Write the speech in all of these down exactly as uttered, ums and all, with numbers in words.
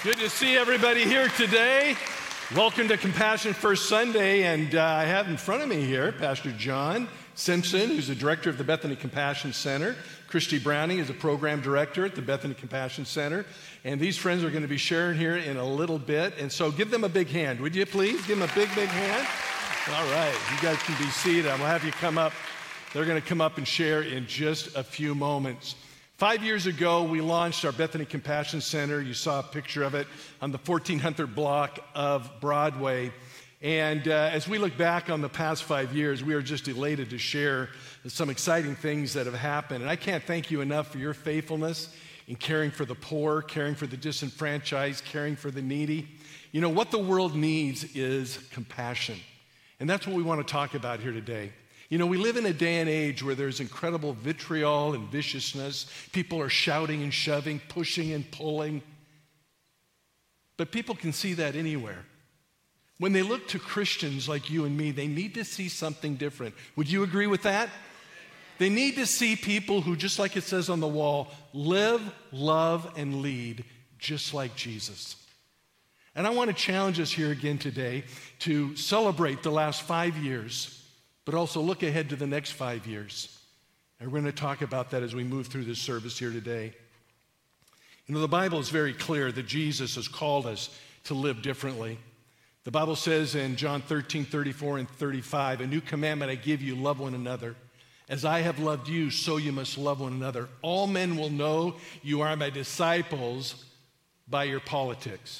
Good to see everybody here today. Welcome to Compassion First Sunday, and uh, I have in front of me here Pastor John Simpson, who's the director of the Bethany Compassion Center. Christy Browning is a program director at the Bethany Compassion Center, and these friends are going to be sharing here in a little bit, and so give them a big hand, would you please? Give them a big, big hand. All right, you guys can be seated. I'm going to have you come up. They're going to come up and share in just a few moments. Five years ago, we launched our Bethany Compassion Center. You saw a picture of it on the fourteen hundred block of Broadway. And uh, as we look back on the past five years, we are just elated to share some exciting things that have happened. And I can't thank you enough for your faithfulness in caring for the poor, caring for the disenfranchised, caring for the needy. You know, what the world needs is compassion. And that's what we want to talk about here today. You know, we live in a day and age where there's incredible vitriol and viciousness. People are shouting and shoving, pushing and pulling. But people can see that anywhere. When they look to Christians like you and me, they need to see something different. Would you agree with that? They need to see people who, just like it says on the wall, live, love, and lead just like Jesus. And I want to challenge us here again today to celebrate the last five years, but also look ahead to the next five years. And we're going to talk about that as we move through this service here today. You know, the Bible is very clear that Jesus has called us to live differently. The Bible says in John thirteen, thirty-four and thirty-five, "A new commandment I give you, love one another. As I have loved you, so you must love one another. All men will know you are my disciples by your politics,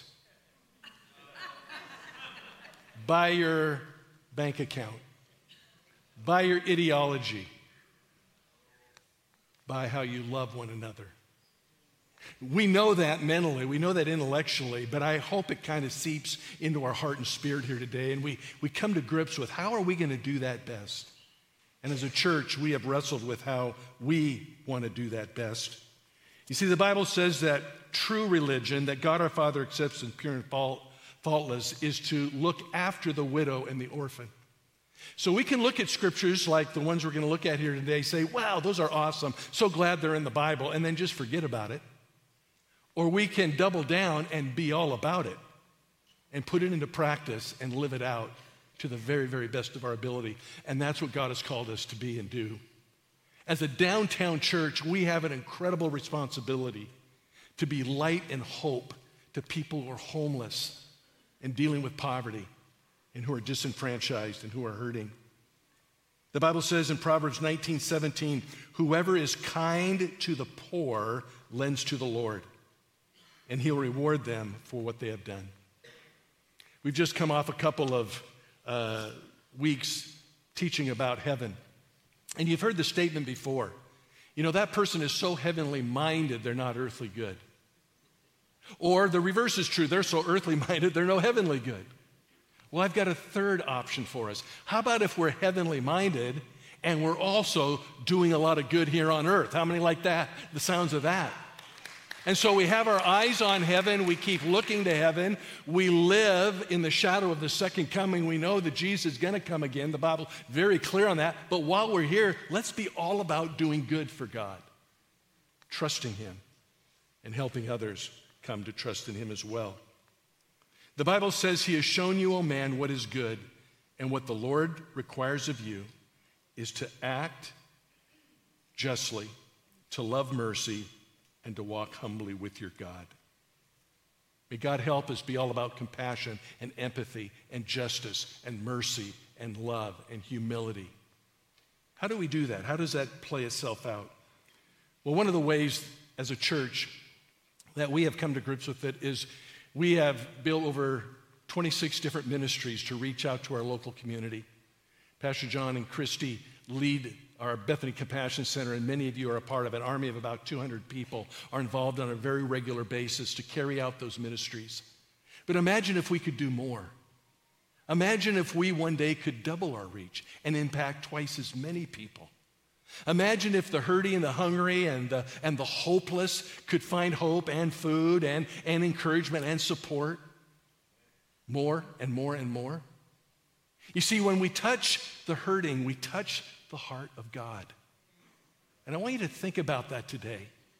by your bank account, by your ideology, by how you love one another." We know that mentally, we know that intellectually, but I hope it kind of seeps into our heart and spirit here today, and we, we come to grips with how are we going to do that best? And as a church, we have wrestled with how we want to do that best. You see, the Bible says that true religion, that God our Father accepts as pure and fault, faultless, is to look after the widow and the orphan. So we can look at scriptures like the ones we're going to look at here today, say, wow, those are awesome, so glad they're in the Bible, and then just forget about it. Or we can double down and be all about it and put it into practice and live it out to the very, very best of our ability. And that's what God has called us to be and do. As a downtown church, we have an incredible responsibility to be light and hope to people who are homeless and dealing with poverty, and who are disenfranchised and who are hurting. The Bible says in Proverbs nineteen seventeen, "Whoever is kind to the poor lends to the Lord, and he'll reward them for what they have done." We've just come off a couple of uh, weeks teaching about heaven. And you've heard the statement before. You know, that person is so heavenly minded, they're not earthly good. Or the reverse is true. They're so earthly minded, they're no heavenly good. Well, I've got a third option for us. How about if we're heavenly minded and we're also doing a lot of good here on earth? How many like that? The sounds of that. And so we have our eyes on heaven. We keep looking to heaven. We live in the shadow of the second coming. We know that Jesus is going to come again. The Bible's very clear on that. But while we're here, let's be all about doing good for God, trusting Him, and helping others come to trust in Him as well. The Bible says, "He has shown you, O man, what is good, and what the Lord requires of you is to act justly, to love mercy, and to walk humbly with your God." May God help us be all about compassion and empathy and justice and mercy and love and humility. How do we do that? How does that play itself out? Well, one of the ways as a church that we have come to grips with it is we have built over twenty-six different ministries to reach out to our local community. Pastor John and Christy lead our Bethany Compassion Center, and many of you are a part of it. An army of about two hundred people are involved on a very regular basis to carry out those ministries. But imagine if we could do more. Imagine if we one day could double our reach and impact twice as many people. Imagine if the hurting and the hungry and the, and the hopeless could find hope and food and, and encouragement and support more and more and more. You see, when we touch the hurting, we touch the heart of God. And I want you to think about that today.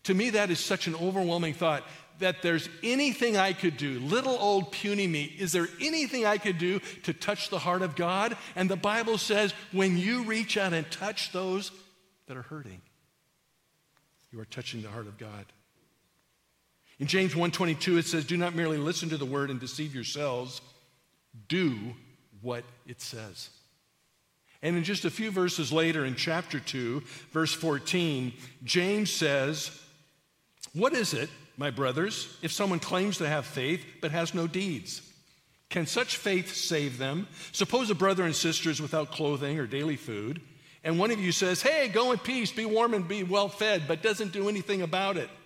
To me, that is such an overwhelming thought, that there's anything I could do, little old puny me, is there anything I could do to touch the heart of God? And the Bible says, when you reach out and touch those that are hurting, you are touching the heart of God. In James one twenty-two, it says, do not merely listen to the word and deceive yourselves, do what it says. And in just a few verses later, in chapter two, verse fourteen, James says, what is it, my brothers, if someone claims to have faith but has no deeds? Can such faith save them? Suppose a brother and sister is without clothing or daily food, and one of you says, hey, go in peace, be warm and be well fed, but doesn't do anything about it.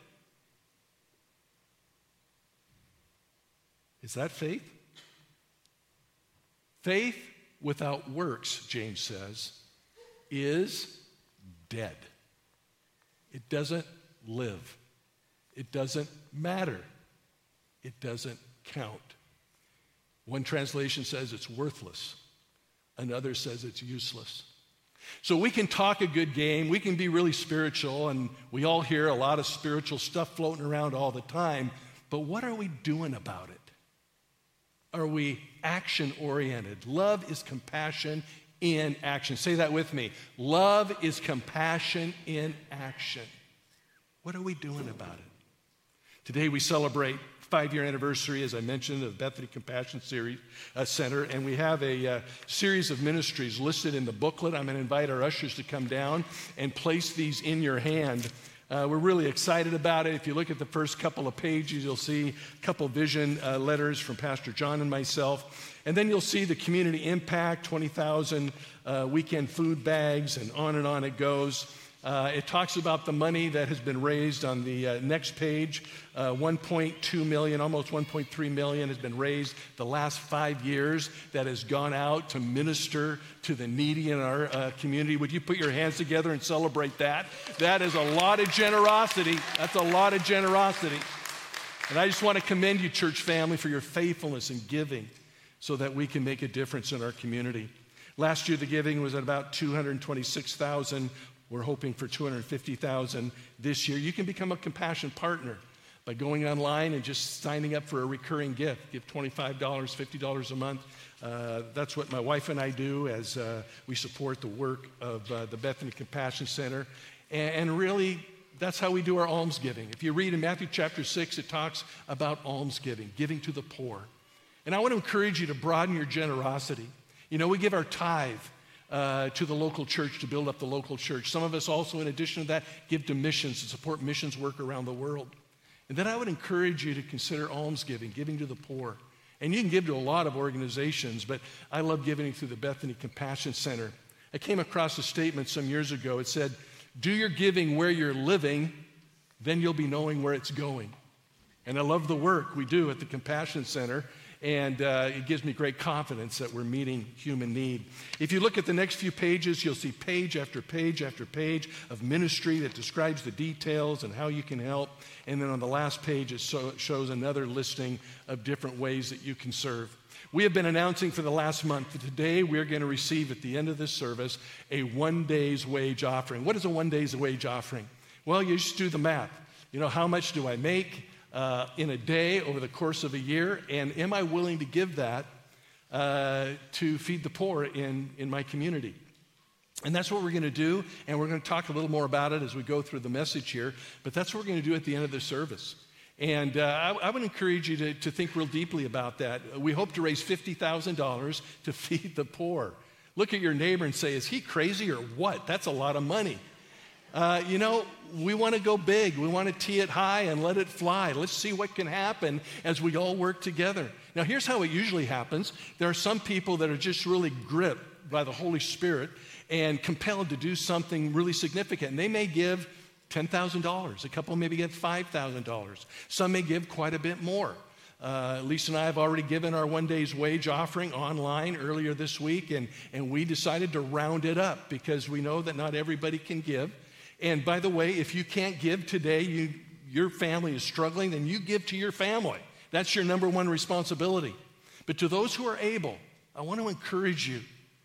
Is that faith? Faith without works, James says, is dead. It doesn't live. It doesn't matter. It doesn't count. One translation says it's worthless. Another says it's useless. So we can talk a good game. We can be really spiritual, and we all hear a lot of spiritual stuff floating around all the time. But what are we doing about it? Are we action-oriented? Love is compassion in action. Say that with me. Love is compassion in action. What are we doing about it? Today we celebrate five-year anniversary, as I mentioned, of Bethany Compassion Series, uh, Center, and we have a uh, series of ministries listed in the booklet. I'm going to invite our ushers to come down and place these in your hand. Uh, we're really excited about it. If you look at the first couple of pages, you'll see a couple of vision uh, letters from Pastor John and myself. And then you'll see the community impact, twenty thousand uh, weekend food bags, and on and on it goes. Uh, it talks about the money that has been raised on the uh, next page. Uh, one point two million, almost one point three million has been raised the last five years that has gone out to minister to the needy in our uh, community. Would you put your hands together and celebrate that? That is a lot of generosity. That's a lot of generosity. And I just want to commend you, church family, for your faithfulness in giving so that we can make a difference in our community. Last year, the giving was at about two hundred twenty-six thousand dollars. We're hoping for two hundred fifty thousand dollars this year. You can become a compassion partner by going online and just signing up for a recurring gift. Give twenty-five dollars, fifty dollars a month. Uh, that's what my wife and I do as uh, we support the work of uh, the Bethany Compassion Center. And, and really, that's how we do our almsgiving. If you read in Matthew chapter six, it talks about almsgiving, giving to the poor. And I want to encourage you to broaden your generosity. You know, we give our tithe Uh, to the local church to build up the local church. Some of us also, in addition to that, give to missions to support missions work around the world. And then I would encourage you to consider almsgiving, giving to the poor. And you can give to a lot of organizations, but I love giving through the Bethany Compassion Center. I came across a statement some years ago. It said, do your giving where you're living, then you'll be knowing where it's going. And I love the work we do at the Compassion Center. And uh, it gives me great confidence that we're meeting human need. If you look at the next few pages, you'll see page after page after page of ministry that describes the details and how you can help. And then on the last page, it so, shows another listing of different ways that you can serve. We have been announcing for the last month that today we're going to receive at the end of this service a one day's wage offering. What is a one day's wage offering? Well, you just do the math. You know, how much do I make Uh, in a day over the course of a year, and am I willing to give that uh, to feed the poor in, in my community? And that's what we're going to do, and we're going to talk a little more about it as we go through the message here, but that's what we're going to do at the end of the service. And uh, I, I would encourage you to, to think real deeply about that. We hope to raise fifty thousand dollars to feed the poor. Look at your neighbor and say, is he crazy or what? That's a lot of money. Uh, you know, we want to go big. We want to tee it high and let it fly. Let's see what can happen as we all work together. Now, here's how it usually happens. There are some people that are just really gripped by the Holy Spirit and compelled to do something really significant. And they may give ten thousand dollars. A couple maybe give five thousand dollars. Some may give quite a bit more. Uh, Lisa and I have already given our one day's wage offering online earlier this week, and, and we decided to round it up because we know that not everybody can give. And by the way, if you can't give today, you, your family is struggling, then you give to your family. That's your number one responsibility. But to those who are able, I want to encourage you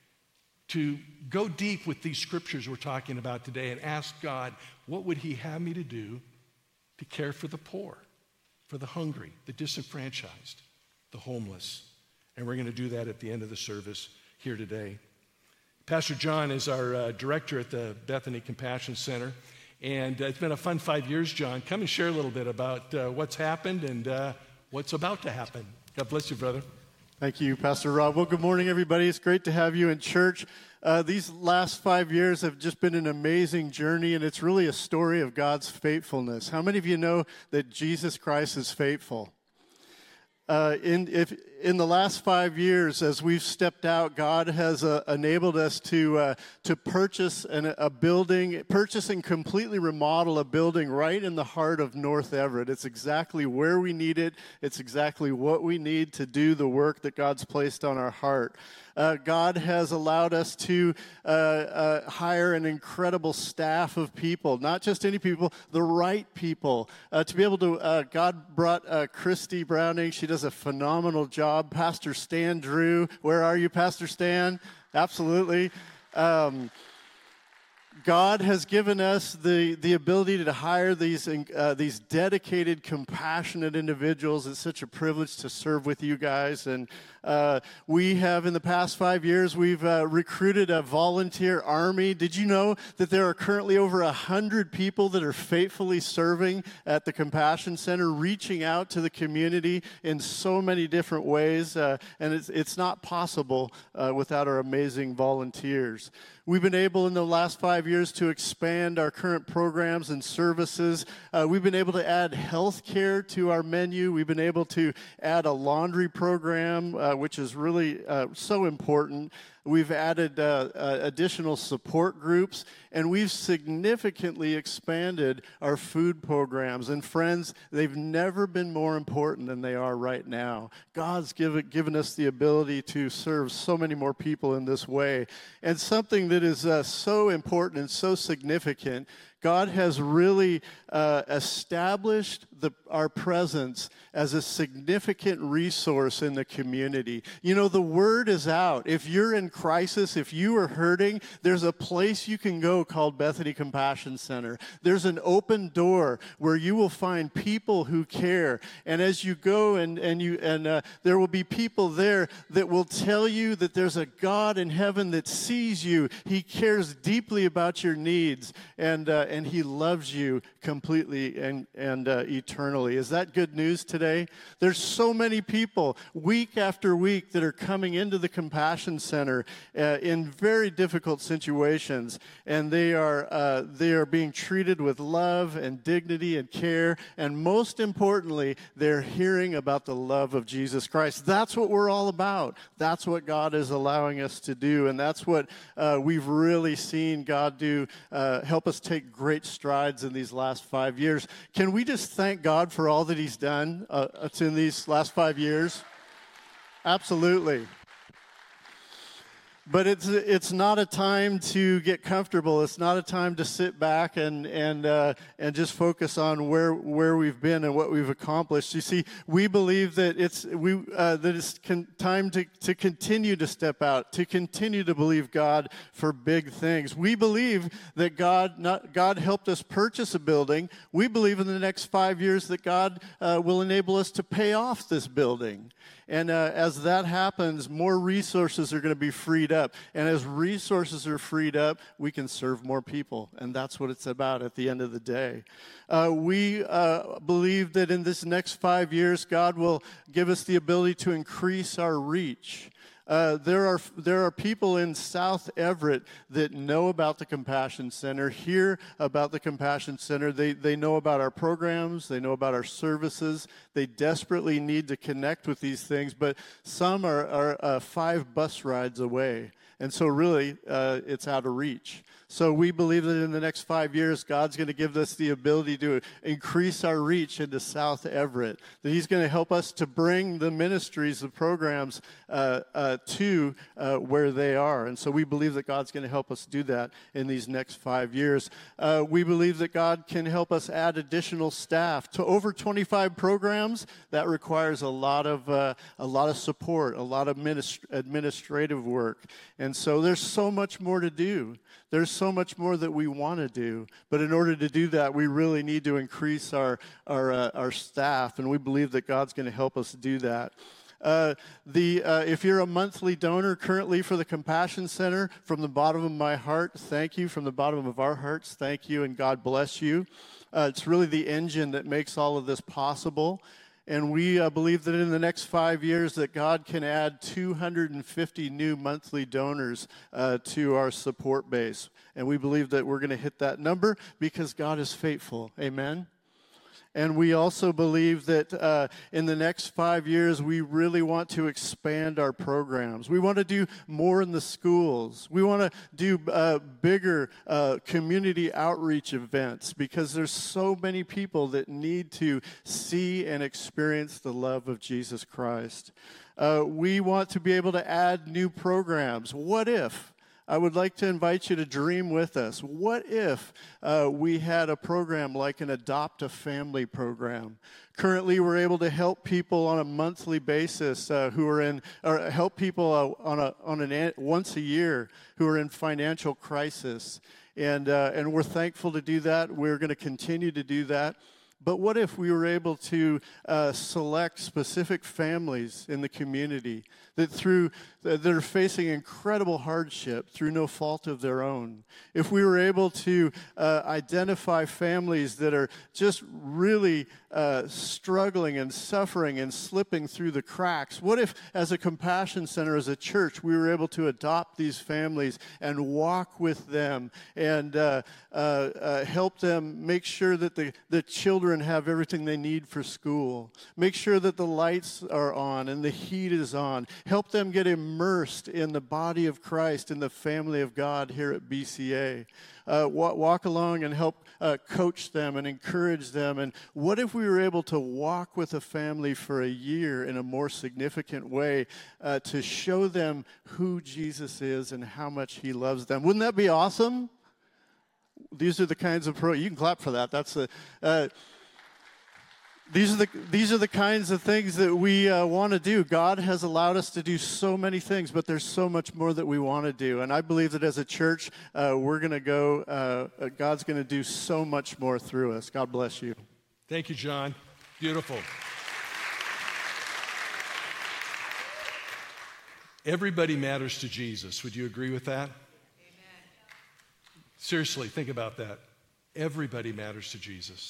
to go deep with these scriptures we're talking about today and ask God, what would he have me to do to care for the poor, for the hungry, the disenfranchised, the homeless. And we're going to do that at the end of the service here today. Pastor John is our uh, director at the Bethany Compassion Center. And uh, it's been a fun five years, John. Come and share a little bit about uh, what's happened and uh, what's about to happen. God bless you, brother. Thank you, Pastor Rob. Well, good morning, everybody. It's great to have you in church. Uh, these last five years have just been an amazing journey, and it's really a story of God's faithfulness. How many of you know that Jesus Christ is faithful? Uh, in, if, in the last five years, as we've stepped out, God has uh, enabled us to uh, to purchase an, a building, purchase and completely remodel a building right in the heart of North Everett. It's exactly where we need it. It's exactly what we need to do the work that God's placed on our heart. Uh, God has allowed us to uh, uh, hire an incredible staff of people, not just any people, the right people. Uh, to be able to, uh, God brought uh, Christy Browning. She does a phenomenal job. Pastor Stan Drew, where are you, Pastor Stan? Absolutely. Um, God has given us the, the ability to hire these uh, these dedicated, compassionate individuals. It's such a privilege to serve with you guys. And uh, we have, in the past five years, we've uh, recruited a volunteer army. Did you know that there are currently over one hundred people that are faithfully serving at the Compassion Center, reaching out to the community in so many different ways? Uh, and it's, it's not possible uh, without our amazing volunteers. We've been able in the last five years to expand our current programs and services. Uh, we've been able to add health care to our menu. We've been able to add a laundry program, uh, which is really uh, so important. We've added uh, uh, additional support groups, and we've significantly expanded our food programs. And friends, they've never been more important than they are right now. God's given, given us the ability to serve so many more people in this way. And something that is uh, so important and so significant, God has really uh, established the, our presence as a significant resource in the community. You know, the word is out. If you're in crisis, if you are hurting, there's a place you can go called Bethany Compassion Center. There's an open door where you will find people who care. And as you go, and, and, you, and uh, there will be people there that will tell you that there's a God in heaven that sees you. He cares deeply about your needs, and uh, and He loves you completely and, and uh, eternally. Is that good news today? There's so many people week after week that are coming into the Compassion Center uh, in very difficult situations, and they are uh, they are being treated with love and dignity and care, and most importantly, they're hearing about the love of Jesus Christ. That's what we're all about. That's what God is allowing us to do, and that's what uh, we've really seen God do, uh, help us take great strides in these last five years. Can we just thank God for all that He's done uh, in these last five years? Absolutely. But it's it's not a time to get comfortable. It's not a time to sit back and and uh, and just focus on where where we've been and what we've accomplished. You see, we believe that it's we uh, that it's con- time to to continue to step out, to continue to believe God for big things. We believe that God not God helped us purchase a building. We believe in the next five years that God uh, will enable us to pay off this building. And uh, as that happens, more resources are going to be freed up. And as resources are freed up, we can serve more people. And that's what it's about at the end of the day. Uh, we uh, believe that in this next five years, God will give us the ability to increase our reach. Uh, there are there are people in South Everett that know about the Compassion Center, hear about the Compassion Center. They they know about our programs. They know about our services. They desperately need to connect with these things, but some are, are uh, five bus rides away. And so really, uh, it's out of reach. So we believe that in the next five years, God's going to give us the ability to increase our reach into South Everett, that He's going to help us to bring the ministries, the programs uh, uh, to uh, where they are. And so we believe that God's going to help us do that in these next five years. Uh, we believe that God can help us add additional staff to over twenty-five programs. That requires a lot of uh, a lot of support, a lot of minist- administrative work. And And so there's so much more to do. There's so much more that we want to do. But in order to do that, we really need to increase our, our, uh, our staff, and we believe that God's going to help us do that. Uh, the uh, if you're a monthly donor currently for the Compassion Center, from the bottom of my heart, thank you. From the bottom of our hearts, thank you, and God bless you. Uh, it's really the engine that makes all of this possible. And we uh, believe that in the next five years that God can add two hundred fifty new monthly donors uh, to our support base. And we believe that we're going to hit that number because God is faithful. Amen. And we also believe that uh, in the next five years, we really want to expand our programs. We want to do more in the schools. We want to do uh, bigger uh, community outreach events because there's so many people that need to see and experience the love of Jesus Christ. Uh, we want to be able to add new programs. What if? I would like to invite you to dream with us. What if uh, we had a program like an Adopt a Family program? Currently, we're able to help people on a monthly basis uh, who are in, or help people uh, on a on an once a year who are in financial crisis, and uh, and we're thankful to do that. We're going to continue to do that. But what if we were able to uh, select specific families in the community that through that are facing incredible hardship through no fault of their own? If we were able to uh, identify families that are just really uh, struggling and suffering and slipping through the cracks, what if as a Compassion Center, as a church, we were able to adopt these families and walk with them and uh, uh, uh, help them make sure that the, the children have everything they need for school, make sure that the lights are on and the heat is on, help them get immersed in the body of Christ, in the family of God here at B C A. Uh, walk, walk along and help uh, coach them and encourage them. And what if we were able to walk with a family for a year in a more significant way uh, to show them who Jesus is and how much he loves them? Wouldn't that be awesome? These are the kinds of pro. You can clap for that. That's the. Uh, These are the these are the kinds of things that we uh, want to do. God has allowed us to do so many things, but there's so much more that we want to do. And I believe that as a church, uh, we're going to go. Uh, God's going to do so much more through us. God bless you. Thank you, John. Beautiful. Everybody matters to Jesus. Would you agree with that? Amen. Seriously, think about that. Everybody matters to Jesus.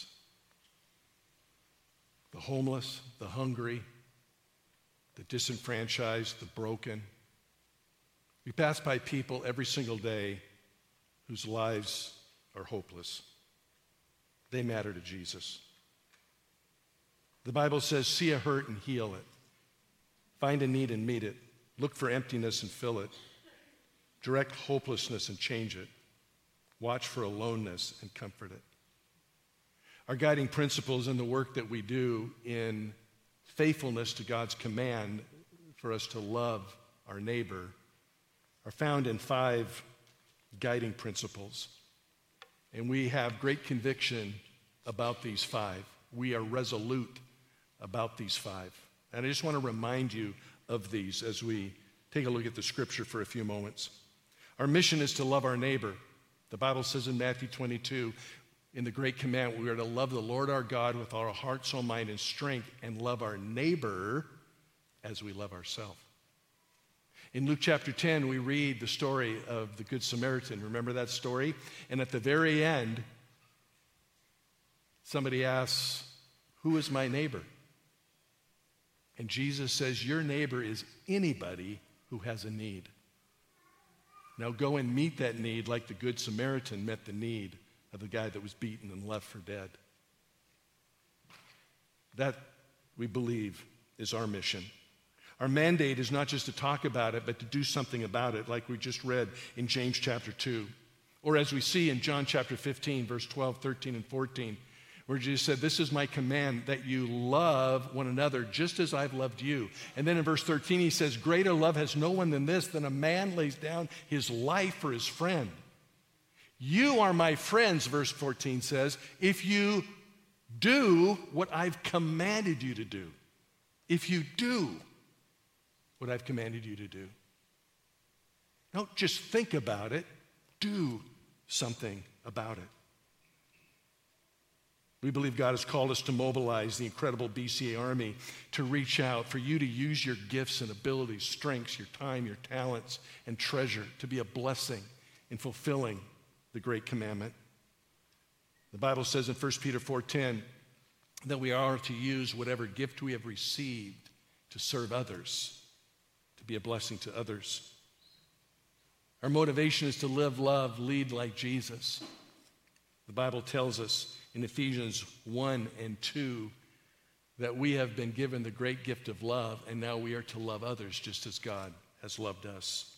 The homeless, the hungry, the disenfranchised, the broken. We pass by people every single day whose lives are hopeless. They matter to Jesus. The Bible says, see a hurt and heal it. Find a need and meet it. Look for emptiness and fill it. Direct hopelessness and change it. Watch for aloneness and comfort it. Our guiding principles in the work that we do in faithfulness to God's command for us to love our neighbor are found in five guiding principles. And we have great conviction about these five. We are resolute about these five. And I just want to remind you of these as we take a look at the scripture for a few moments. Our mission is to love our neighbor. The Bible says in Matthew twenty-two, in the great command, we are to love the Lord our God with our heart, soul, mind, and strength, and love our neighbor as we love ourselves. In Luke chapter ten, we read the story of the Good Samaritan. Remember that story? And at the very end, somebody asks, who is my neighbor? And Jesus says, your neighbor is anybody who has a need. Now go and meet that need like the Good Samaritan met the need of the guy that was beaten and left for dead. That, we believe, is our mission. Our mandate is not just to talk about it, but to do something about it, like we just read in James chapter two. Or as we see in John chapter fifteen, verse twelve, thirteen, and fourteen, where Jesus said, this is my command, that you love one another just as I've loved you. And then in verse thirteen, he says, greater love has no one than this, than a man lays down his life for his friend. You are my friends, verse fourteen says, if you do what I've commanded you to do. If you do what I've commanded you to do. Don't just think about it, do something about it. We believe God has called us to mobilize the incredible B C A Army to reach out, for you to use your gifts and abilities, strengths, your time, your talents, and treasure to be a blessing in fulfilling the great commandment. The Bible says in First Peter four ten that we are to use whatever gift we have received to serve others, to be a blessing to others. Our motivation is to live, love, lead like Jesus. The Bible tells us in Ephesians one and two that we have been given the great gift of love, and now we are to love others just as God has loved us.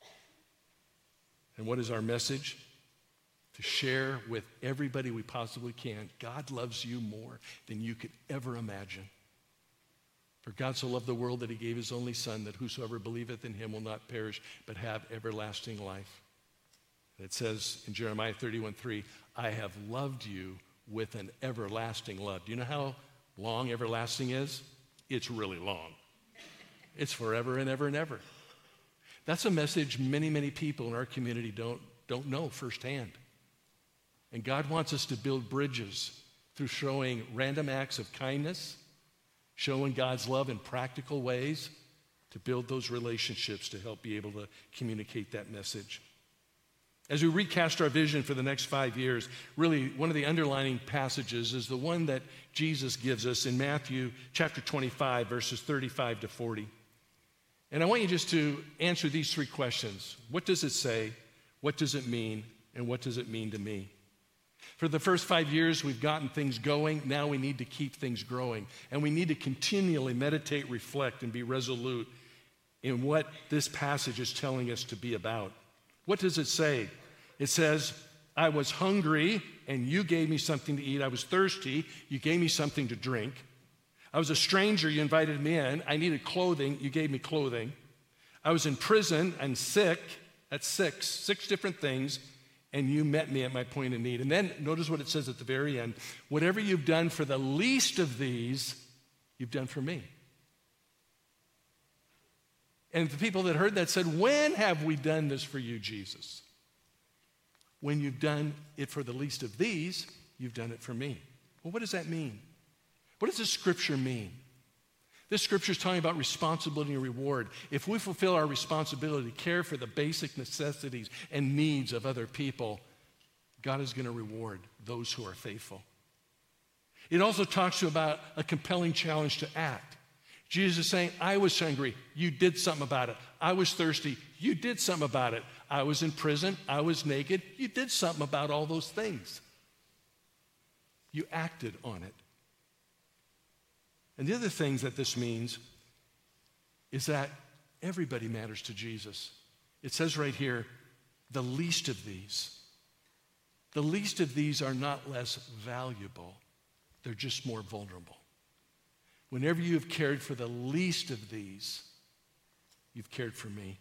And what is our message? To share with everybody we possibly can. God loves you more than you could ever imagine. For God so loved the world that he gave his only Son, that whosoever believeth in him will not perish, but have everlasting life. And it says in Jeremiah thirty-one three, I have loved you with an everlasting love. Do you know how long everlasting is? It's really long. It's forever and ever and ever. That's a message many, many people in our community don't, don't know firsthand. And God wants us to build bridges through showing random acts of kindness, showing God's love in practical ways, to build those relationships to help be able to communicate that message. As we recast our vision for the next five years, really one of the underlining passages is the one that Jesus gives us in Matthew chapter twenty-five, verses thirty-five to forty. And I want you just to answer these three questions. What does it say? What does it mean? And what does it mean to me? For the first five years, we've gotten things going. Now we need to keep things growing. And we need to continually meditate, reflect, and be resolute in what this passage is telling us to be about. What does it say? It says, I was hungry, and you gave me something to eat. I was thirsty. You gave me something to drink. I was a stranger. You invited me in. I needed clothing. You gave me clothing. I was in prison and sick. That's six. Six different things. And you met me at my point of need. And then notice what it says at the very end. Whatever you've done for the least of these, you've done for me. And the people that heard that said, when have we done this for you, Jesus? When you've done it for the least of these, you've done it for me. Well, what does that mean? What does this scripture mean? This scripture is talking about responsibility and reward. If we fulfill our responsibility to care for the basic necessities and needs of other people, God is going to reward those who are faithful. It also talks to you about a compelling challenge to act. Jesus is saying, I was hungry, you did something about it. I was thirsty, you did something about it. I was in prison, I was naked, you did something about all those things. You acted on it. And the other things that this means is that everybody matters to Jesus. It says right here, the least of these. The least of these are not less valuable. They're just more vulnerable. Whenever you have cared for the least of these, you've cared for me.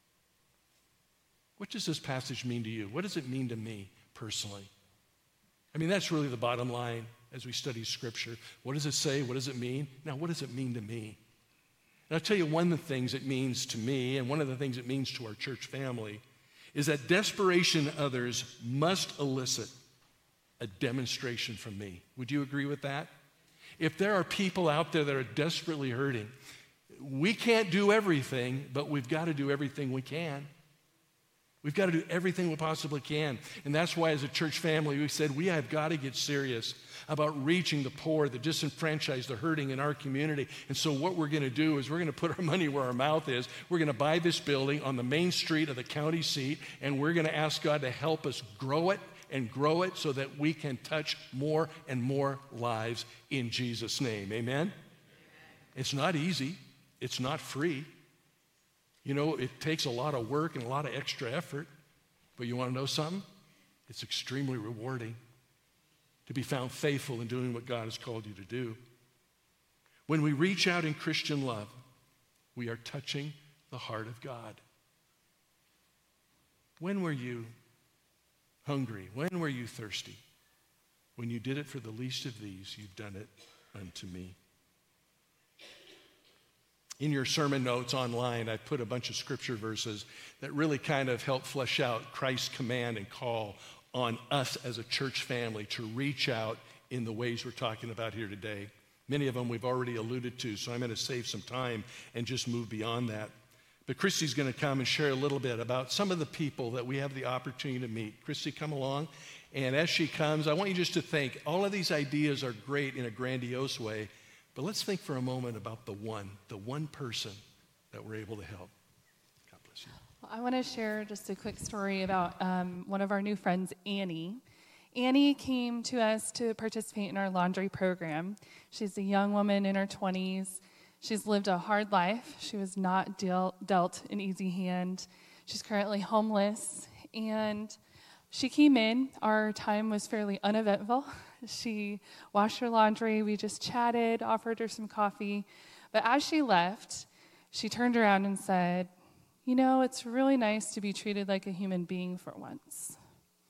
What does this passage mean to you? What does it mean to me personally? I mean, that's really the bottom line as we study Scripture. What does it say? What does it mean? Now, what does it mean to me? And I'll tell you one of the things it means to me, and one of the things it means to our church family, is that desperation in others must elicit a demonstration from me. Would you agree with that? If there are people out there that are desperately hurting, we can't do everything, but we've got to do everything we can. We've got to do everything we possibly can. And that's why as a church family, we said we have got to get serious about reaching the poor, the disenfranchised, the hurting in our community. And so what we're going to do is we're going to put our money where our mouth is. We're going to buy this building on the main street of the county seat, and we're going to ask God to help us grow it and grow it so that we can touch more and more lives in Jesus' name. Amen? Amen. It's not easy. It's not free. You know, it takes a lot of work and a lot of extra effort. But you want to know something? It's extremely rewarding to be found faithful in doing what God has called you to do. When we reach out in Christian love, we are touching the heart of God. When were you hungry? When were you thirsty? When you did it for the least of these, you've done it unto me. In your sermon notes online, I put a bunch of scripture verses that really kind of help flesh out Christ's command and call on us as a church family to reach out in the ways we're talking about here today. Many of them we've already alluded to, so I'm going to save some time and just move beyond that. But Christy's going to come and share a little bit about some of the people that we have the opportunity to meet. Christy, come along. And as she comes, I want you just to think, all of these ideas are great in a grandiose way, but let's think for a moment about the one, the one person that we're able to help. God bless you. Well, I want to share just a quick story about um, one of our new friends, Annie. Annie came to us to participate in our laundry program. She's a young woman in her twenties. She's lived a hard life. She was not deal- dealt an easy hand. She's currently homeless, and she came in. Our time was fairly uneventful. She washed her laundry. We just chatted, offered her some coffee. But as she left, she turned around and said, "You know, it's really nice to be treated like a human being for once."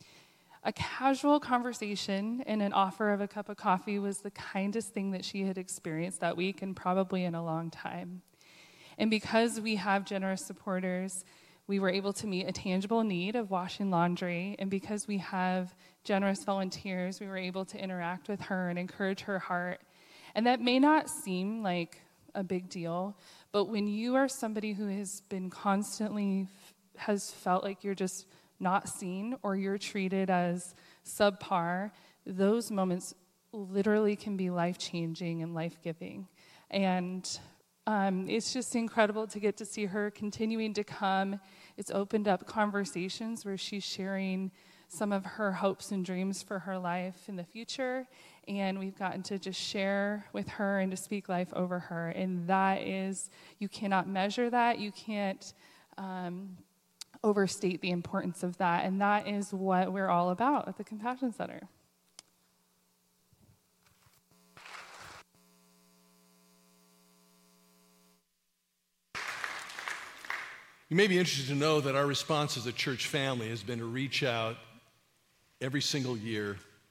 A casual conversation and an offer of a cup of coffee was the kindest thing that she had experienced that week, and probably in a long time. And because we have generous supporters, we were able to meet a tangible need of washing laundry, and because we have generous volunteers, we were able to interact with her and encourage her heart. And that may not seem like a big deal, but when you are somebody who has been constantly, has felt like you're just not seen or you're treated as subpar, those moments literally can be life-changing and life-giving. And Um, it's just incredible to get to see her continuing to come. It's opened up conversations where she's sharing some of her hopes and dreams for her life in the future, and we've gotten to just share with her and to speak life over her. And that is, you cannot measure that. You can't um, overstate the importance of that. And that is what we're all about at the Compassion Center. You may be interested to know that our response as a church family has been to reach out every single year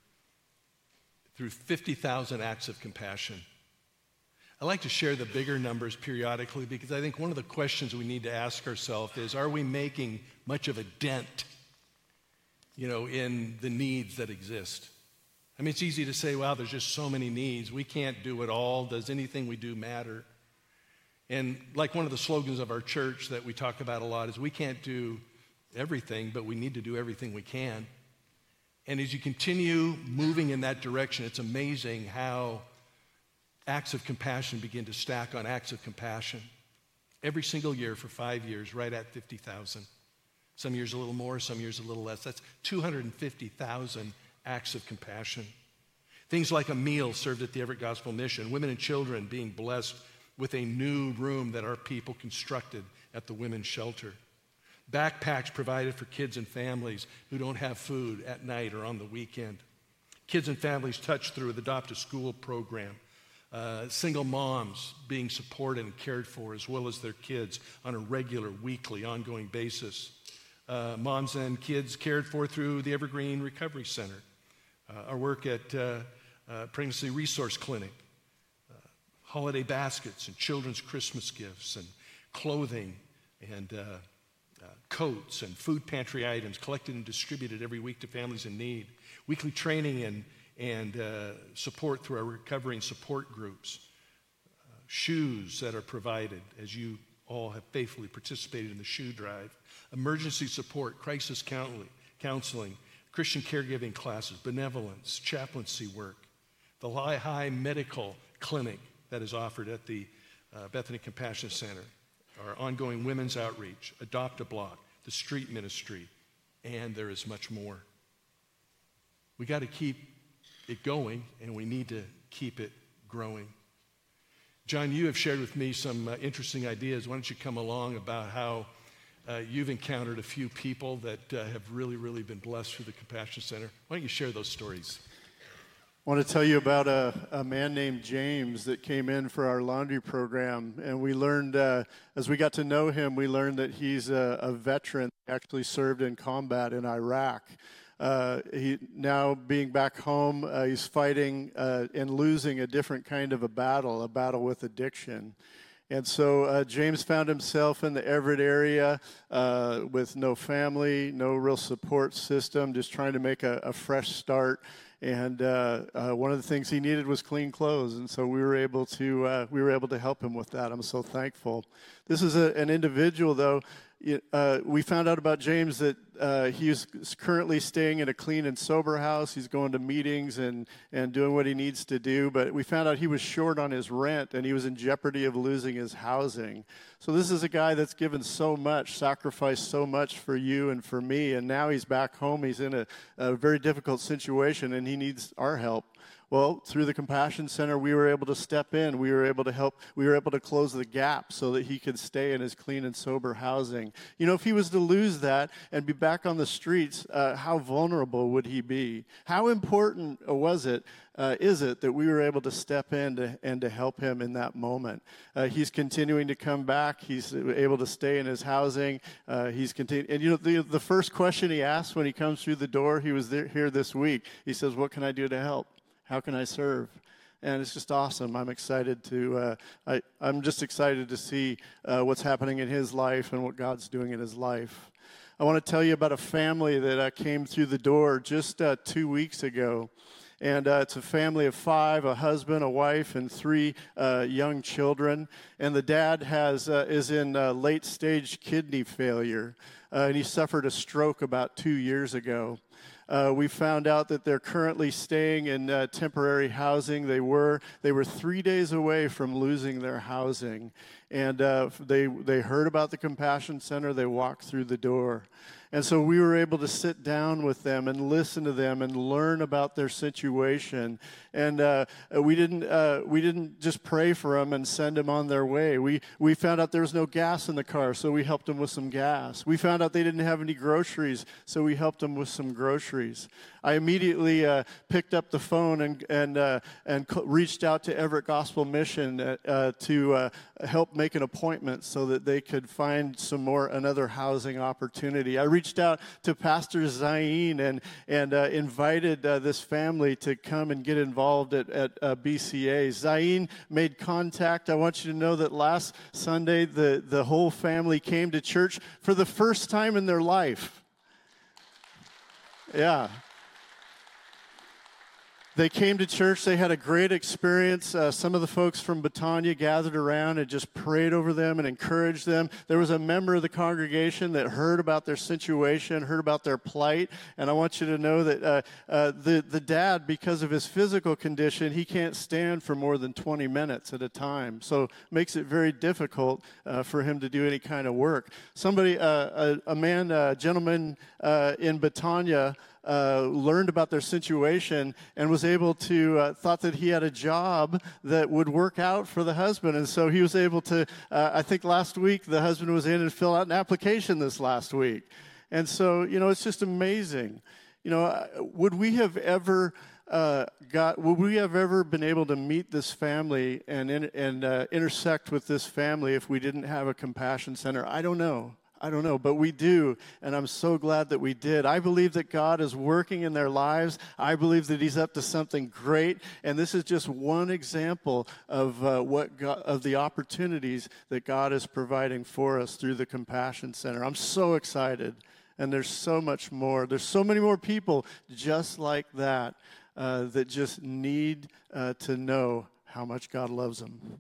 through fifty thousand acts of compassion. I like to share the bigger numbers periodically because I think one of the questions we need to ask ourselves is, are we making much of a dent, you know, in the needs that exist? I mean, it's easy to say, wow, there's just so many needs. We can't do it all. Does anything we do matter? And like one of the slogans of our church that we talk about a lot is, we can't do everything, but we need to do everything we can. And as you continue moving in that direction, it's amazing how acts of compassion begin to stack on acts of compassion. Every single year for five years, right at fifty thousand. Some years a little more, some years a little less. That's two hundred fifty thousand acts of compassion. Things like a meal served at the Everett Gospel Mission, women and children being blessed with a new room that our people constructed at the women's shelter. Backpacks provided for kids and families who don't have food at night or on the weekend. Kids and families touched through the Adopt a School program. Uh, single moms being supported and cared for, as well as their kids, on a regular, weekly, ongoing basis. Uh, moms and kids cared for through the Evergreen Recovery Center. Uh, our work at uh, uh, Pregnancy Resource Clinic. Holiday baskets and children's Christmas gifts and clothing and uh, uh, coats and food pantry items collected and distributed every week to families in need. Weekly training and, and uh, support through our recovery and support groups. Uh, shoes that are provided as you all have faithfully participated in the shoe drive. Emergency support, crisis counseling, Christian caregiving classes, benevolence, chaplaincy work. The Lehigh Medical Clinic that is offered at the uh, Bethany Compassion Center, our ongoing women's outreach, Adopt a Block, the street ministry, and there is much more. We got to keep it going, and we need to keep it growing. John, you have shared with me some uh, interesting ideas. Why don't you come along about how uh, you've encountered a few people that uh, have really, really been blessed through the Compassion Center. Why don't you share those stories? I want to tell you about a, a man named James that came in for our laundry program, and we learned, uh, as we got to know him, we learned that he's a, a veteran, actually served in combat in Iraq. Uh, he now being back home, uh, he's fighting uh, and losing a different kind of a battle, a battle with addiction. And so uh, James found himself in the Everett area uh, with no family, no real support system, just trying to make a, a fresh start. And uh, uh, one of the things he needed was clean clothes, and so we were able to uh, we were able to help him with that. I'm so thankful. This is a, an individual, though. Uh, we found out about James that uh, he's currently staying in a clean and sober house. He's going to meetings and, and doing what he needs to do. But we found out he was short on his rent, and he was in jeopardy of losing his housing. So this is a guy that's given so much, sacrificed so much for you and for me, and now he's back home. He's in a, a very difficult situation, and he needs our help. Well, through the Compassion Center, we were able to step in. We were able to help. We were able to close the gap so that he could stay in his clean and sober housing. You know, if he was to lose that and be back on the streets, uh, how vulnerable would he be? How important was it, uh, is it that we were able to step in to, and to help him in that moment? Uh, he's continuing to come back. He's able to stay in his housing. Uh, he's continu- And, you know, the, the first question he asks when he comes through the door, he was there, here this week, he says, "What can I do to help? How can I serve?" And it's just awesome. I'm excited to, uh, I, I'm just excited to see uh, what's happening in his life and what God's doing in his life. I want to tell you about a family that uh, came through the door just uh, two weeks ago. And uh, it's a family of five, a husband, a wife, and three uh, young children. And the dad has uh, is in uh, late-stage kidney failure, uh, and he suffered a stroke about two years ago. Uh, we found out that they're currently staying in uh, temporary housing. They were they were three days away from losing their housing, and uh, they they heard about the Compassion Center. They walked through the door, and so we were able to sit down with them and listen to them and learn about their situation. And uh, we didn't uh, we didn't just pray for them and send them on their way. We we found out there was no gas in the car, so we helped them with some gas. We found out they didn't have any groceries, so we helped them with some groceries. I immediately uh, picked up the phone and and uh, and co- reached out to Everett Gospel Mission uh, uh, to uh, help make an appointment so that they could find some more another housing opportunity. I reached out to Pastor Zayn and and uh, invited uh, this family to come and get involved at at uh, B C A. Zayn made contact. I want you to know that last Sunday the the whole family came to church for the first time in their life. Yeah. They came to church. They had a great experience. Uh, some of the folks from Betania gathered around and just prayed over them and encouraged them. There was a member of the congregation that heard about their situation, heard about their plight. And I want you to know that uh, uh, the, the dad, because of his physical condition, he can't stand for more than twenty minutes at a time. So it makes it very difficult uh, for him to do any kind of work. Somebody, uh, a, a man, a gentleman uh, in Betania, Uh, learned about their situation and was able to, uh, thought that he had a job that would work out for the husband. And so he was able to, uh, I think last week, the husband was in and filled out an application this last week. And so, you know, it's just amazing. You know, would we have ever uh, got, would we have ever been able to meet this family and, in, and uh, intersect with this family if we didn't have a Compassion Center? I don't know. I don't know, but we do, and I'm so glad that we did. I believe that God is working in their lives. I believe that He's up to something great, and this is just one example of uh, what God, of the opportunities that God is providing for us through the Compassion Center. I'm so excited, and there's so much more. There's so many more people just like that uh, that just need uh, to know how much God loves them.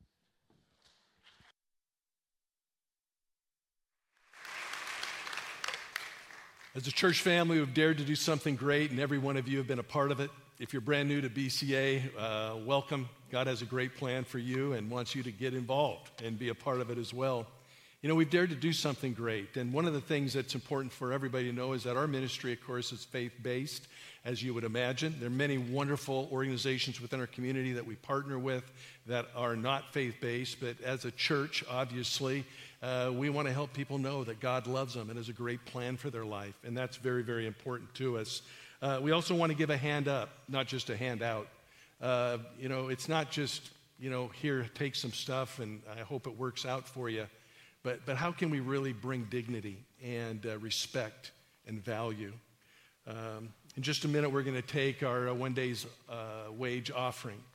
As a church family, we've dared to do something great, and every one of you have been a part of it. If you're brand new to B C A, uh, welcome. God has a great plan for you and wants you to get involved and be a part of it as well. You know, we've dared to do something great, and one of the things that's important for everybody to know is that our ministry, of course, is faith-based, as you would imagine. There are many wonderful organizations within our community that we partner with that are not faith-based, but as a church, obviously, Uh, we want to help people know that God loves them and has a great plan for their life, and that's very, very important to us. Uh, we also want to give a hand up, not just a hand out. Uh, you know, it's not just, you know, here, take some stuff, and I hope it works out for you, but, but how can we really bring dignity and uh, respect and value? Um, in just a minute, we're going to take our uh, one day's uh, wage offering.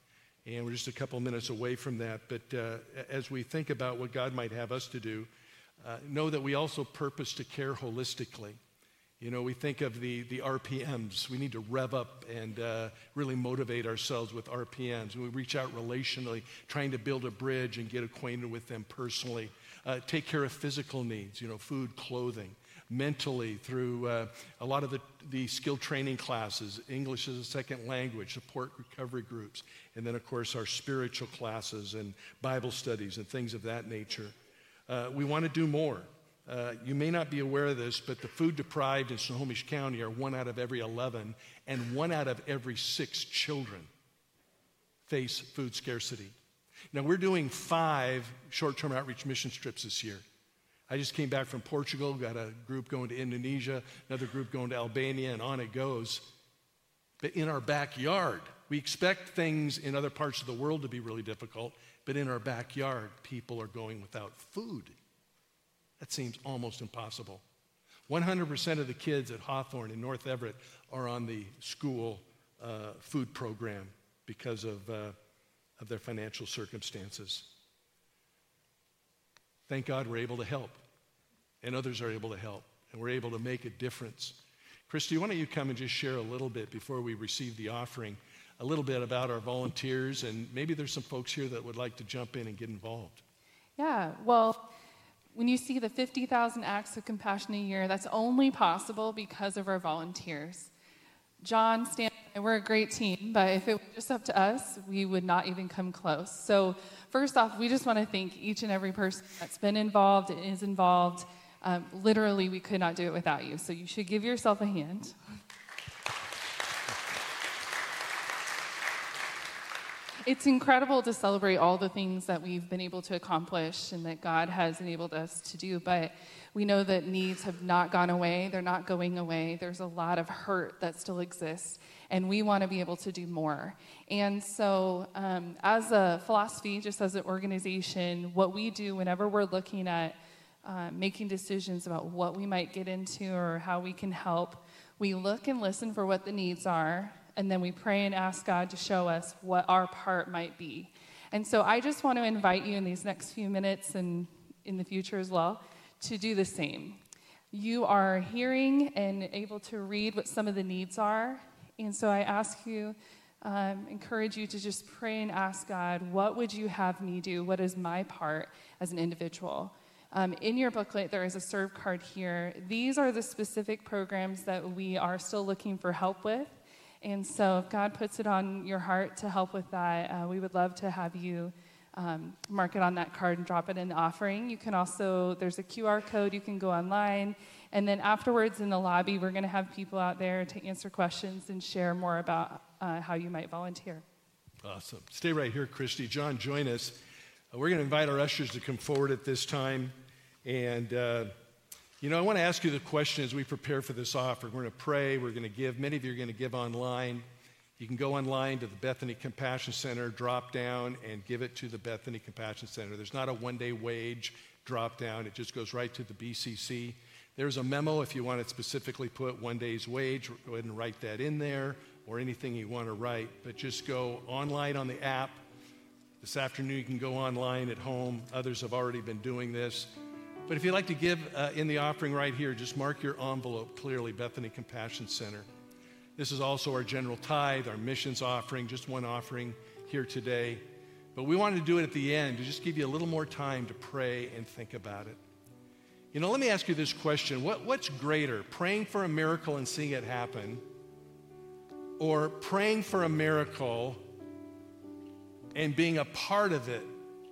and we're just a couple minutes away from that. But uh, as we think about what God might have us to do, uh, know that we also purpose to care holistically. You know, we think of the, the R P Ms. We need to rev up and uh, really motivate ourselves with R P Ms. We reach out relationally, trying to build a bridge and get acquainted with them personally. Uh, take care of physical needs, you know, food, clothing. Mentally, through uh, a lot of the, the skill training classes, English as a second language, support recovery groups, and then, of course, our spiritual classes and Bible studies and things of that nature. Uh, we want to do more. Uh, you may not be aware of this, but the food deprived in Snohomish County are one out of every eleven, and one out of every six children face food scarcity. Now, we're doing five short-term outreach mission trips this year. I just came back from Portugal, got a group going to Indonesia, another group going to Albania, and on it goes. But in our backyard, we expect things in other parts of the world to be really difficult, but in our backyard, people are going without food. That seems almost impossible. one hundred percent of the kids at Hawthorne in North Everett are on the school uh, food program because of, uh, of their financial circumstances. Thank God we're able to help, and others are able to help, and we're able to make a difference. Christy, why don't you come and just share a little bit before we receive the offering, a little bit about our volunteers, and maybe there's some folks here that would like to jump in and get involved. Yeah, well, when you see the fifty thousand acts of compassion a year, that's only possible because of our volunteers. John, Stan, and we're a great team, but if it were just up to us, we would not even come close. So first off, we just want to thank each and every person that's been involved and is involved. Um, literally, we could not do it without you, so you should give yourself a hand. It's incredible to celebrate all the things that we've been able to accomplish and that God has enabled us to do, but we know that needs have not gone away. They're not going away. There's a lot of hurt that still exists, and we want to be able to do more. And so um, as a philosophy, just as an organization, what we do whenever we're looking at uh, making decisions about what we might get into or how we can help, we look and listen for what the needs are, and then we pray and ask God to show us what our part might be. And so I just want to invite you in these next few minutes and in the future as well to do the same. You are hearing and able to read what some of the needs are. And so I ask you, um, encourage you to just pray and ask God, what would you have me do? What is my part as an individual? Um, in your booklet, there is a serve card here. These are the specific programs that we are still looking for help with. And so if God puts it on your heart to help with that, uh, we would love to have you um, mark it on that card and drop it in the offering. You can also, there's a Q R code, you can go online. And then afterwards in the lobby, we're going to have people out there to answer questions and share more about uh, how you might volunteer. Awesome. Stay right here, Christy. John, join us. Uh, we're going to invite our ushers to come forward at this time. And, uh, you know, I want to ask you the question as we prepare for this offering. We're going to pray. We're going to give. Many of you are going to give online. You can go online to the Bethany Compassion Center, drop down, and give it to the Bethany Compassion Center. There's not a one-day wage drop down. It just goes right to the B C C. There's a memo if you want to specifically put one day's wage. Go ahead and write that in there, or anything you want to write. But just go online on the app. This afternoon you can go online at home. Others have already been doing this. But if you'd like to give uh, in the offering right here, just mark your envelope clearly, Bethany Compassion Center. This is also our general tithe, our missions offering, just one offering here today. But we wanted to do it at the end to just give you a little more time to pray and think about it. You know, let me ask you this question. What, what's greater, praying for a miracle and seeing it happen, or praying for a miracle and being a part of it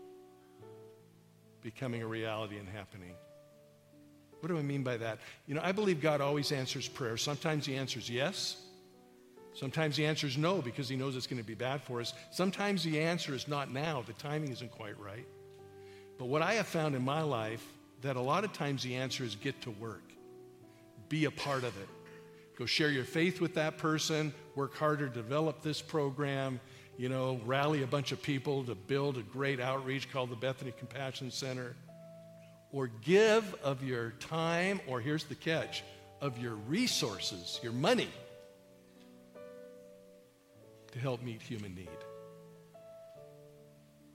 becoming a reality and happening? What do I mean by that? You know, I believe God always answers prayer. Sometimes he answers yes. Sometimes the answer is no because he knows it's going to be bad for us. Sometimes the answer is not now. The timing isn't quite right. But what I have found in my life, that a lot of times the answer is get to work. Be a part of it. Go share your faith with that person. Work harder to develop this program. You know, rally a bunch of people to build a great outreach called the Bethany Compassion Center. Or give of your time, or here's the catch, of your resources, your money, to help meet human need.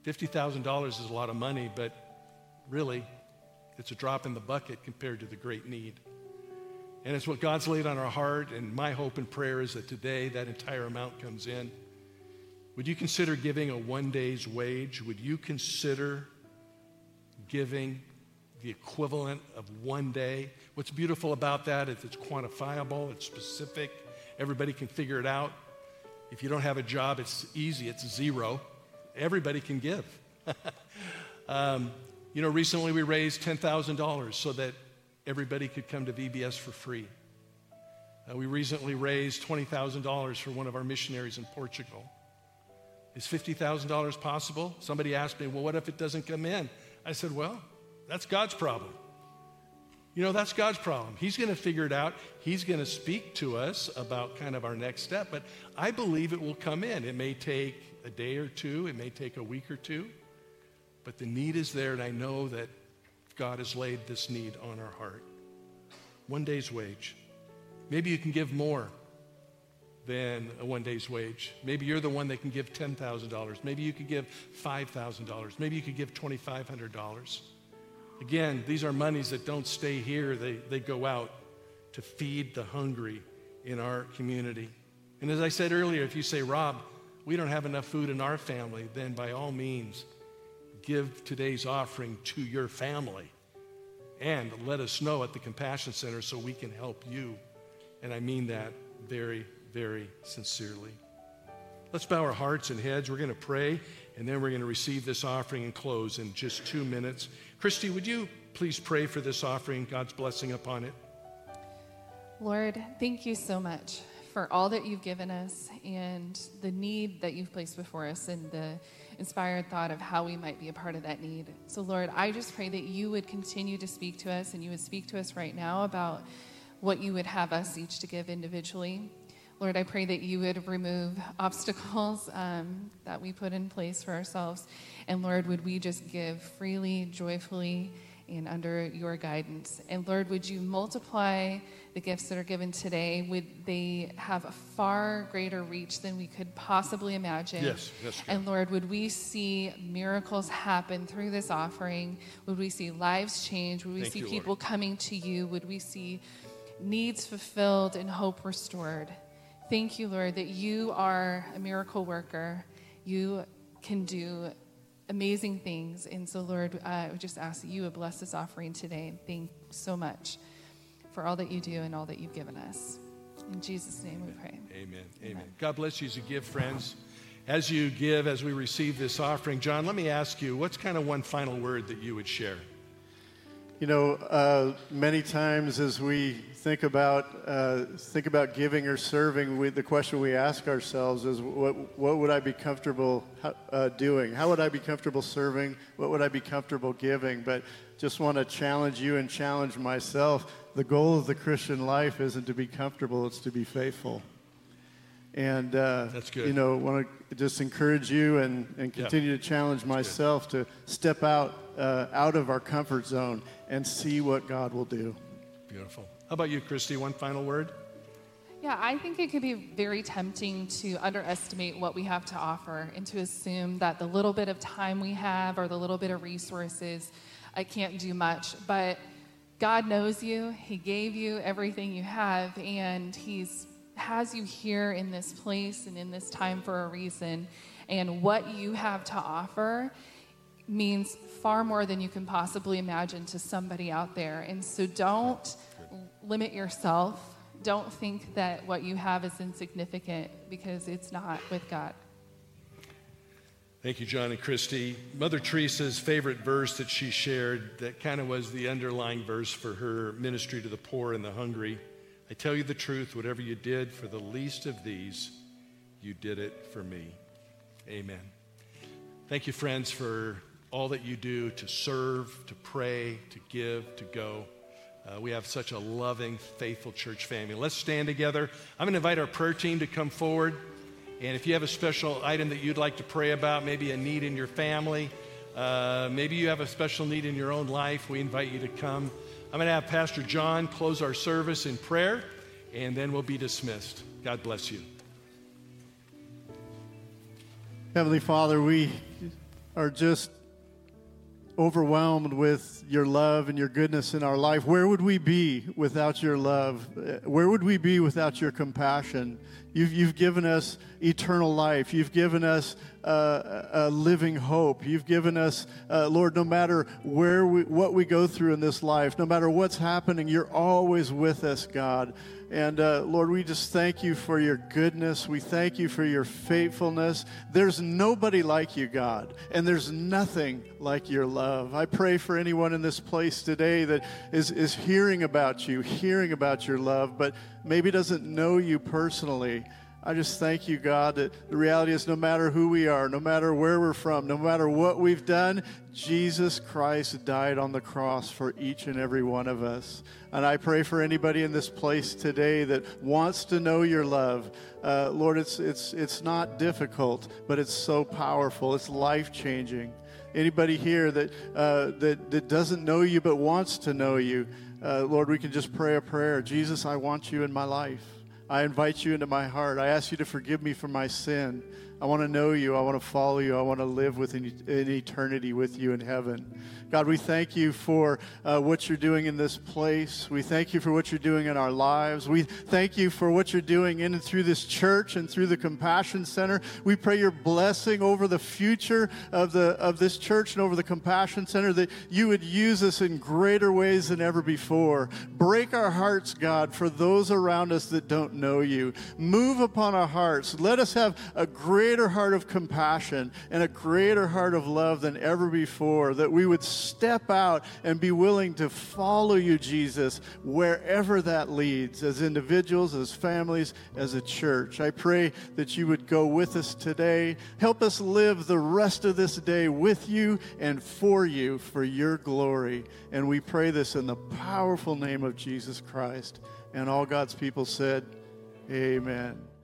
fifty thousand dollars is a lot of money, but really, it's a drop in the bucket compared to the great need. And it's what God's laid on our heart, and my hope and prayer is that today that entire amount comes in. Would you consider giving a one day's wage? Would you consider giving the equivalent of one day? What's beautiful about that is it's quantifiable, it's specific, everybody can figure it out. If you don't have a job, it's easy, it's zero. Everybody can give. um, you know, recently we raised ten thousand dollars so that everybody could come to V B S for free. Uh, we recently raised twenty thousand dollars for one of our missionaries in Portugal. Is fifty thousand dollars possible? Somebody asked me, well, what if it doesn't come in? I said, well, that's God's problem. You know, that's God's problem. He's going to figure it out. He's going to speak to us about kind of our next step, but I believe it will come in. It may take a day or two. It may take a week or two, but the need is there, and I know that God has laid this need on our heart. One day's wage. Maybe you can give more than a one day's wage. Maybe you're the one that can give ten thousand dollars. Maybe you could give five thousand dollars. Maybe you could give twenty-five hundred dollars. Again, these are monies that don't stay here. They, they go out to feed the hungry in our community. And as I said earlier, if you say, Rob, we don't have enough food in our family, then by all means, give today's offering to your family and let us know at the Compassion Center so we can help you. And I mean that very, very sincerely. Let's bow our hearts and heads. We're going to pray, and then we're going to receive this offering and close in just two minutes. Christy, would you please pray for this offering, God's blessing upon it? Lord, thank you so much for all that you've given us and the need that you've placed before us and the inspired thought of how we might be a part of that need. So, Lord, I just pray that you would continue to speak to us and you would speak to us right now about what you would have us each to give individually. Lord, I pray that you would remove obstacles um, that we put in place for ourselves. And Lord, would we just give freely, joyfully, and under your guidance. And Lord, would you multiply the gifts that are given today? Would they have a far greater reach than we could possibly imagine? Yes, that's good. And Lord, would we see miracles happen through this offering? Would we see lives change? Would we Thank see you, people Lord. coming to you? Would we see needs fulfilled and hope restored? Thank you, Lord, that you are a miracle worker. You can do amazing things. And so, Lord, I would just ask that you would bless this offering today. Thank you so much for all that you do and all that you've given us. In Jesus' name we pray. Amen. Amen. Amen. God bless you as you give, friends. As you give, as we receive this offering, John, let me ask you, what's kind of one final word that you would share? You know, uh, many times as we think about uh, think about giving or serving, we, the question we ask ourselves is, what what would I be comfortable uh, doing? How would I be comfortable serving? What would I be comfortable giving? But just want to challenge you and challenge myself. The goal of the Christian life isn't to be comfortable; it's to be faithful. And uh, That's good. You know, want to just encourage you and, and continue Yeah. to challenge myself to step out uh, out of our comfort zone and see what God will do. Beautiful. How about you, Christy? One final word? Yeah, I think it could be very tempting to underestimate what we have to offer and to assume that the little bit of time we have or the little bit of resources, I can't do much. But God knows you. He gave you everything you have, and He's has you here in this place and in this time for a reason. And what you have to offer means far more than you can possibly imagine to somebody out there. And so don't limit yourself. Don't think that what you have is insignificant, because it's not with God. Thank you, John and Christy. Mother Teresa's favorite verse that she shared, that kind of was the underlying verse for her ministry to the poor and the hungry. I tell you the truth, whatever you did for the least of these, you did it for me. Amen. Thank you, friends, for all that you do to serve, to pray, to give, to go. Uh, we have such a loving, faithful church family. Let's stand together. I'm going to invite our prayer team to come forward. And if you have a special item that you'd like to pray about, maybe a need in your family, uh, maybe you have a special need in your own life, we invite you to come. I'm going to have Pastor John close our service in prayer, and then we'll be dismissed. God bless you. Heavenly Father, we are just overwhelmed with your love and your goodness in our life. Where would we be without your love? Where would we be without your compassion? You've, you've given us eternal life. You've given us uh, a living hope. You've given us, uh, Lord, no matter where we, what we go through in this life, no matter what's happening, you're always with us, God. And uh, Lord, we just thank you for your goodness. We thank you for your faithfulness. There's nobody like you, God, and there's nothing like your love. I pray for anyone in this place today that is, is hearing about you, hearing about your love, but maybe doesn't know you personally. I just thank you, God, that the reality is no matter who we are, no matter where we're from, no matter what we've done, Jesus Christ died on the cross for each and every one of us. And I pray for anybody in this place today that wants to know your love. Uh, Lord, it's, it's, it's not difficult, but it's so powerful. It's life-changing. Anybody here that, uh, that, that doesn't know you but wants to know you, uh, Lord, we can just pray a prayer. Jesus, I want you in my life. I invite you into my heart. I ask you to forgive me for my sin. I want to know you. I want to follow you. I want to live within in eternity with you in heaven. God, we thank you for uh, what you're doing in this place. We thank you for what you're doing in our lives. We thank you for what you're doing in and through this church and through the Compassion Center. We pray your blessing over the future of the of this church and over the Compassion Center, that you would use us in greater ways than ever before. Break our hearts, God, for those around us that don't know you. Move upon our hearts. Let us have a greater heart of compassion and a greater heart of love than ever before, that we would step out and be willing to follow you, Jesus, wherever that leads, as individuals, as families, as a church. I pray that you would go with us today. Help us live the rest of this day with you and for you, for your glory. And we pray this in the powerful name of Jesus Christ. And all God's people said, amen.